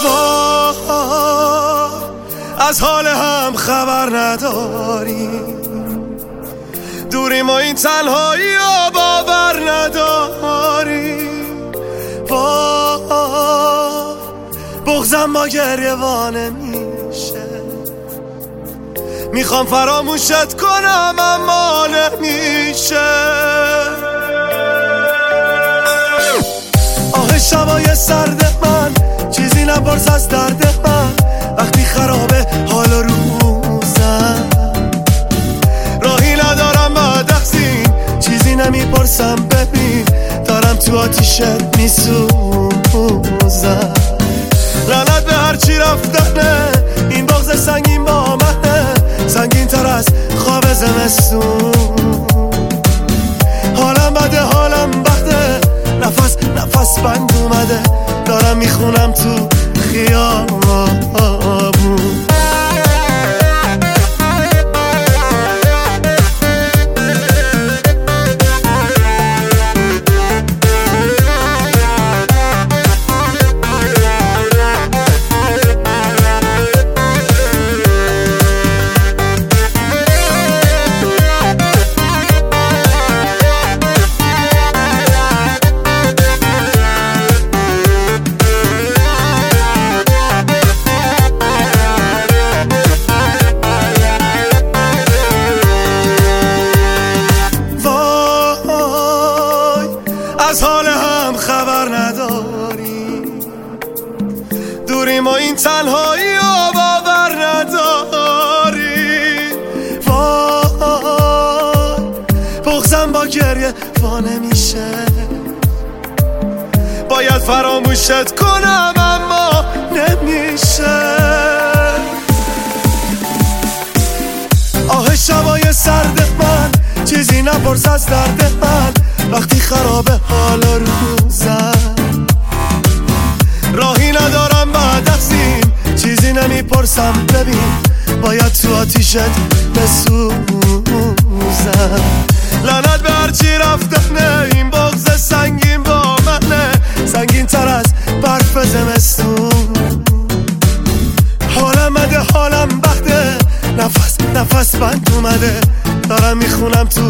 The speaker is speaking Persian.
از حال هم خبر نداریم، دوریم و این تنهایی رو باور نداریم. بغضم با گریه وانه میشه، میخوام فراموشت کنم اما نمیشه. آه شبای سرد من، چیزی نپرس از درد من، وقتی خرابه حال و روزم، راهی ندارم بعد از این، چیزی نمیپرسم ببین، دارم تو آتیشت میسوزم. لعنت به هرچی رفتنه، این بغض سنگین با منه، سنگین تر از خواب زمستون. حالم بده، حالم بده، نفس بند اومده، دارم میخونم تو خیابون. از حال هم خبر نداریم، دوریم و این تنهایی رو باور نداریم. بغضم با گریه وانه میشه، باید فراموشت کنم اما نمیشه. آه شبای سرد من، چیزی نپرس از درد من، وقتی خرابه حال روزم، راهی ندارم بعد از این، چیزی نمیپرسم ببین، باید تو آتیشت بسوزم. لعنت به هرچی رفتنه، این بغض سنگین با منه، سنگین تر از برف زمستون. حالم بده، حالم بده، نفس بند اومده، دارم میخونم تو